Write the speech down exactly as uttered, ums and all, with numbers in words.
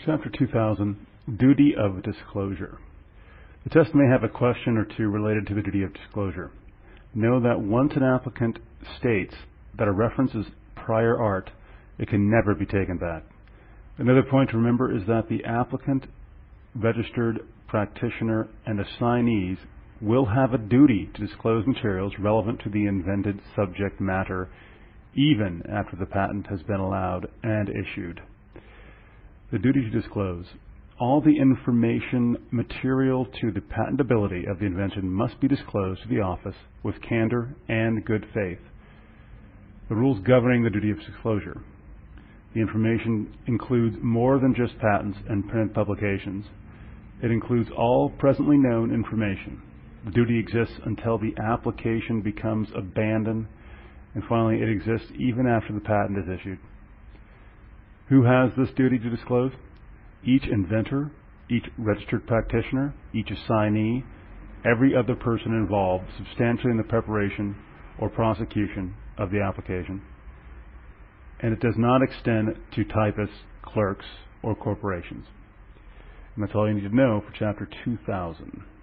Chapter two thousand, Duty of Disclosure. The test may have a question or two related to the duty of disclosure. Know that once an applicant states that a reference is prior art, it can never be taken back. Another point to remember is that the applicant, registered practitioner, and assignees will have a duty to disclose materials relevant to the invented subject matter even after the patent has been allowed and issued. The duty to disclose. All the information material to the patentability of the invention must be disclosed to the office with candor and good faith. The rules governing the duty of disclosure. The information includes more than just patents and printed publications. It includes all presently known information. The duty exists until the application becomes abandoned, and finally it exists even after the patent is issued. Who has this duty to disclose? Each inventor, each registered practitioner, each assignee, every other person involved substantially in the preparation or prosecution of the application. And it does not extend to typists, clerks, or corporations. And that's all you need to know for Chapter two thousand.